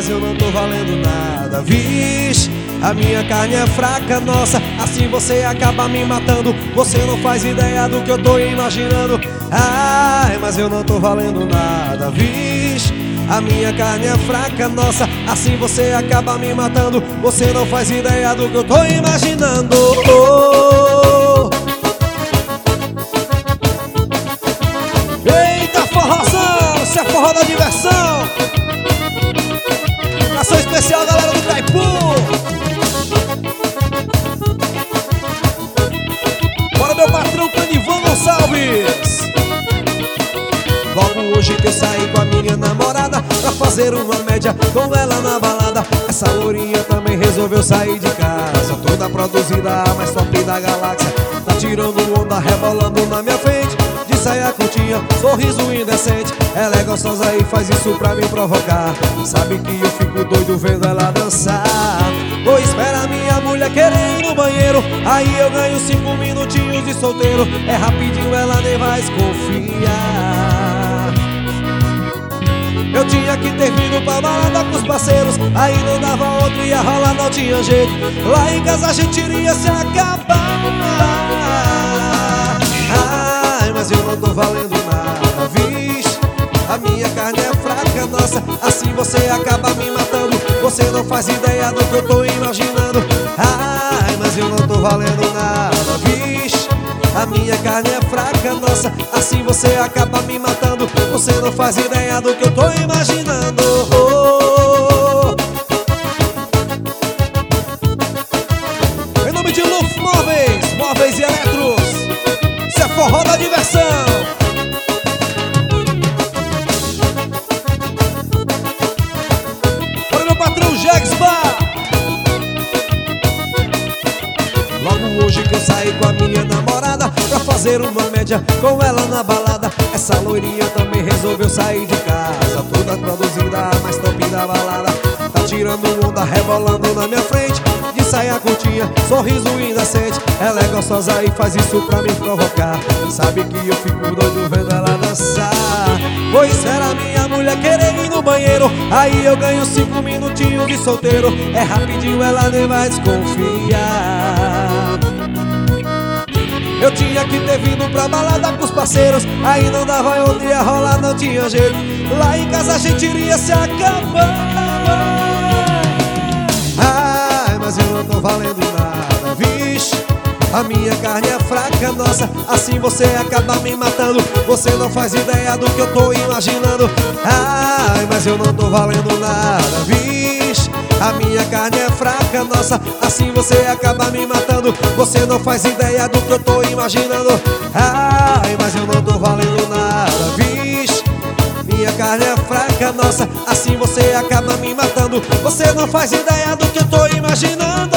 mas eu não tô valendo nada. Vixe, a minha carne é fraca, nossa, assim você acaba me matando. Você não faz ideia do que eu tô imaginando. Ai, mas eu não tô valendo nada. Vixe, a minha carne é fraca, nossa, assim você acaba me matando. Você não faz ideia do que eu tô imaginando. Eita, forrozão, isso é forró da diversão. Ação especial, galera do Caipu. Bora, meu patrão Canivan Gonçalves. Logo hoje que eu saí com a minha namorada pra fazer uma média com ela na balada. Essa lourinha também resolveu sair de casa, toda produzida, a mais top da galáxia. Tá tirando onda, rebolando na minha frente, de saia curtinha, sorriso indecente. Ela é gostosa e faz isso pra me provocar. Sabe que eu fico doido vendo ela dançar. Vou esperar minha mulher querer ir no banheiro, aí eu ganho 5 minutinhos de solteiro. É rapidinho, ela nem vai desconfiar. Eu tinha que ter vindo pra balada com os parceiros, aí não dava outro, ia rolar, não tinha jeito. Lá em casa a gente iria se acabar. Ai, mas eu não tô valendo nada. Vixe, a minha carne é fraca, nossa, assim você acaba me matando. Você não faz ideia do que eu tô imaginando. Ai, mas eu não tô valendo nada. Vixe, a minha carne é fraca, nossa, assim você acaba me matando. Você não faz ideia do que eu tô imaginando. Em nome de Luf Móveis, Móveis e Eletros, isso é forró da diversão. Olha meu patrão Jegs Bar. Logo hoje que eu saí com a minha namorada pra fazer uma média com ela na balada. Essa loirinha também resolveu sair de casa, toda produzida, a mais top da balada. Tá tirando onda, rebolando na minha frente, de saia curtinha, sorriso indecente. Ela é gostosa e faz isso pra me provocar. Sabe que eu fico doido vendo ela dançar. Vou esperar minha mulher querer ir no banheiro, aí eu ganho 5 minutinhos de solteiro. É rapidinho, ela nem vai desconfiar. Eu tinha que ter vindo pra balada com os parceiros, aí não dava onde ia rolar, não tinha jeito. Lá em casa a gente iria se acabar. Ai, mas eu não tô valendo nada. Vixe, a minha carne é fraca, nossa, assim você acaba me matando. Você não faz ideia do que eu tô imaginando. Ai, mas eu não tô valendo nada. Vixe, a minha carne é fraca, nossa, assim você acaba me matando. Você não faz ideia do que eu tô imaginando. Ai, mas eu não tô valendo nada. Vixe, minha carne é fraca, nossa, assim você acaba me matando. Você não faz ideia do que eu tô imaginando.